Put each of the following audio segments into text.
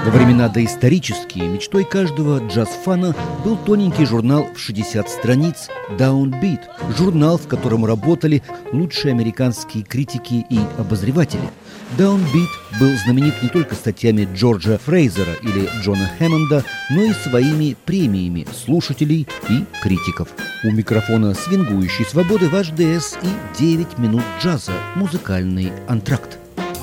Во времена доисторические мечтой каждого джаз-фана был тоненький журнал в 60 страниц «Downbeat», журнал, в котором работали лучшие американские критики и обозреватели. «Downbeat» был знаменит не только статьями Джорджа Фрейзера или Джона Хэммонда, но и своими премиями слушателей и критиков. У микрофона свингующей свободы ваш ДС и 9 минут джаза, музыкальный антракт.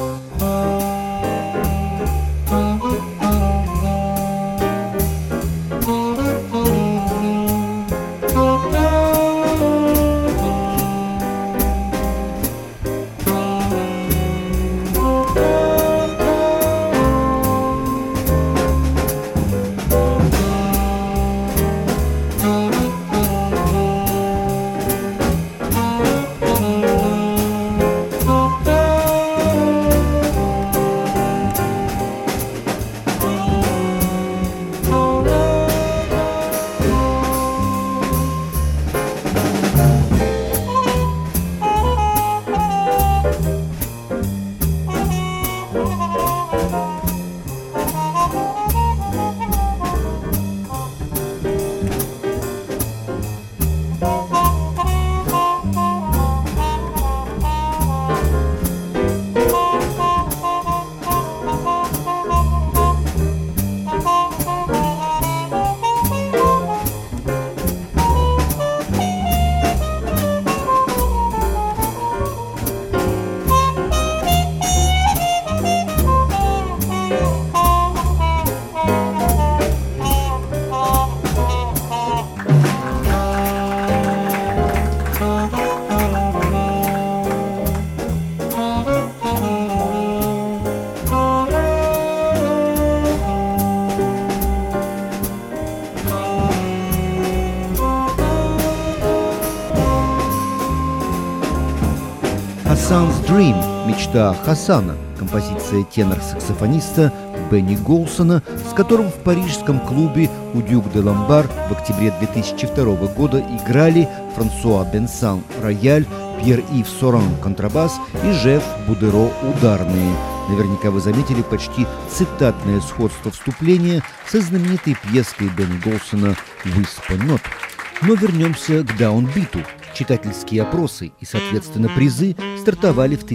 «Hassan's Dream» – мечта Хасана, композиция тенор-саксофониста Бенни Голсона, с которым в парижском клубе у Дюк де Ламбар в октябре 2002 года играли Франсуа Бенсан – рояль, Пьер-Ив Соран – контрабас и Жеф Будеро – ударные. Наверняка вы заметили почти цитатное сходство вступления со знаменитой пьеской Бенни Голсона «Whisper-Not». Но вернемся к даунбиту. Читательские опросы и, соответственно, призы стартовали в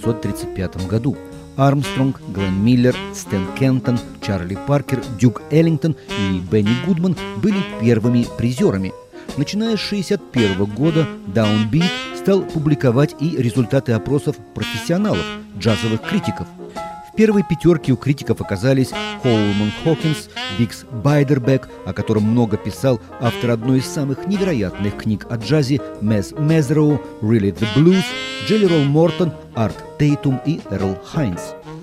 1935 году. Армстронг, Глен Миллер, Стэн Кентон, Чарли Паркер, Дюк Эллингтон и Бенни Гудман были первыми призерами. Начиная с 1961 года Downbeat стал публиковать и результаты опросов профессионалов, джазовых критиков. В первой пятерке у критиков оказались Коулман Хокинс, Бикс Байдербек, о котором много писал автор одной из самых невероятных книг о джазе Мез Мезероу, «Really the Blues», Джелли Ролл Мортон, Арт Тейтум и Эрл Хайнс.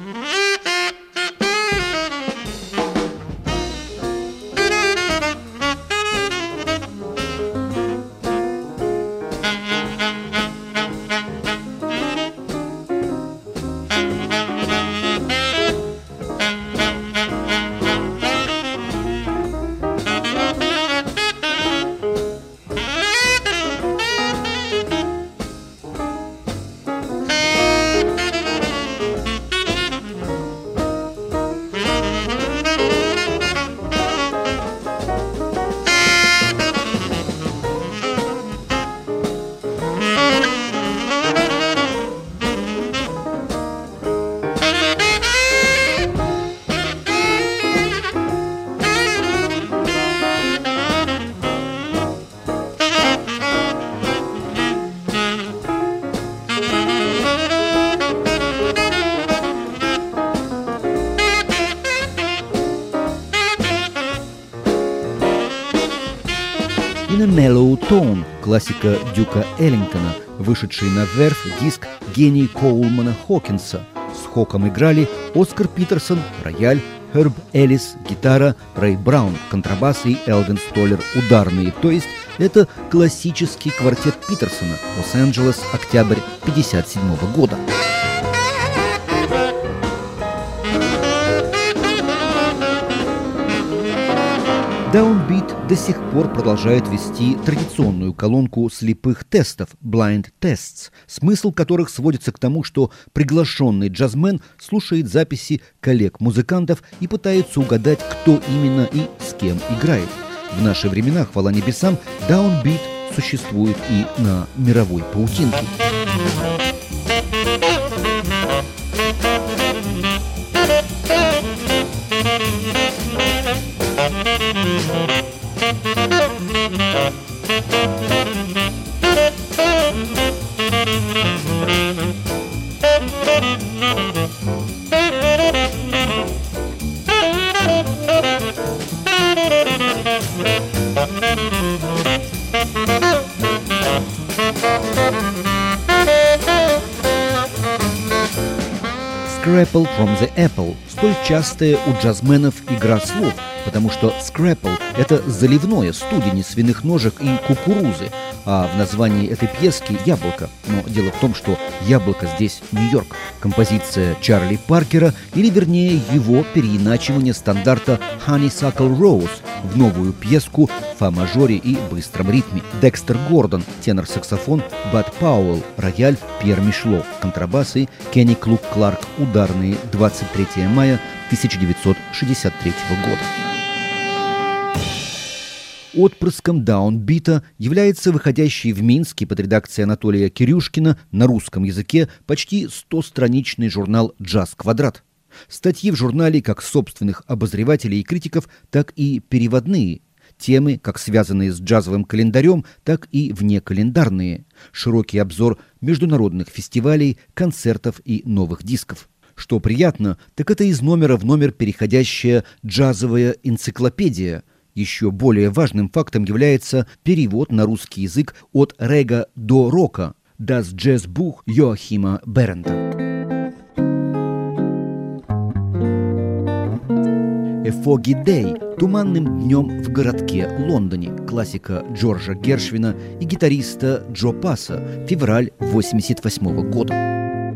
In a Mellow Tone, классика Дюка Эллингтона, вышедший на верфь диск гений Коулмана Хокинса. С Хоком играли Оскар Питерсон, рояль, Херб Эллис, гитара, Рэй Браун, контрабас и Элвин Столлер, ударные. То есть это классический квартет Питерсона, Лос-Анджелес, октябрь 1957 года. Downbeat до сих пор продолжает вести традиционную колонку слепых тестов (blind tests), смысл которых сводится к тому, что приглашенный джазмен слушает записи коллег-музыкантов и пытается угадать, кто именно и с кем играет. В наши времена, хвала небесам, Downbeat существует и на мировой паутинке. Scrapple from the Apple – столь частая у джазменов игра слов, потому что scrapple – это заливное студень из свиных ножек и кукурузы, а в названии этой пьески – яблоко. Но дело в том, что яблоко здесь Нью-Йорк. Композиция Чарли Паркера, или вернее его переиначивание стандарта Honeysuckle Rose в новую пьеску в фа-мажоре и быстром ритме. Декстер Гордон – тенор-саксофон, Бад Пауэлл – рояль, Пьер Мишло – контрабасы, Кенни Клук Кларк – ударные, 23 мая 1963 года. Отпрыском даунбита является выходящий в Минске под редакцией Анатолия Кирюшкина на русском языке почти 100-страничный журнал «Джаз Квадрат». Статьи в журнале как собственных обозревателей и критиков, так и переводные. Темы, как связанные с джазовым календарем, так и внекалендарные. Широкий обзор международных фестивалей, концертов и новых дисков. Что приятно, так это из номера в номер переходящая джазовая энциклопедия. Еще более важным фактом является перевод на русский язык от рега до рока «Das Jazzbuch» Йоахима Беренда. «A Foggy Day» – «Туманным днем в городке Лондоне», классика Джорджа Гершвина и гитариста Джо Пасса, февраль 1988 года.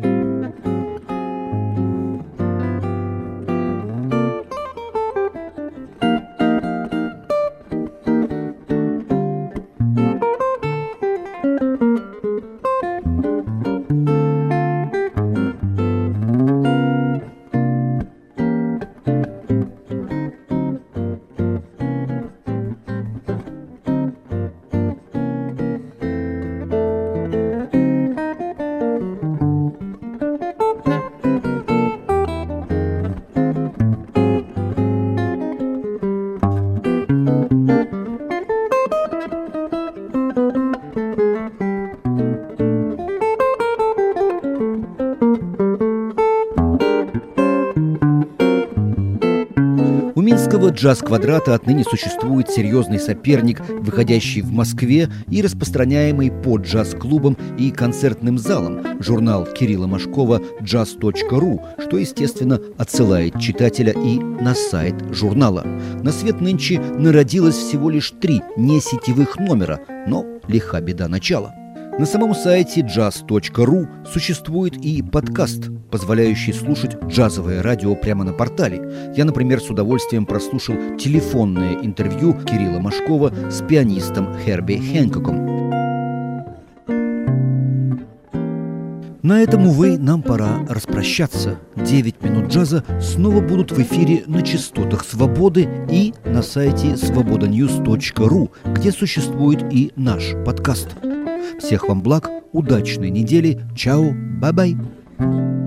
У Минского джаз-квадрата отныне существует серьезный соперник, выходящий в Москве и распространяемый по джаз-клубам и концертным залам, журнал Кирилла Машкова «Jazz.ru», что, естественно, отсылает читателя и на сайт журнала. На свет нынче народилось всего лишь 3 несетевых номера, но лиха беда начала. На самом сайте jazz.ru существует и подкаст, позволяющий слушать джазовое радио прямо на портале. Я, например, с удовольствием прослушал телефонное интервью Кирилла Машкова с пианистом Херби Хэнкоком. На этом, увы, нам пора распрощаться. 9 минут джаза снова будут в эфире на частотах Свободы и на сайте svobodanews.ru, где существует и наш подкаст. Всех вам благ, удачной недели, чао, бай-бай.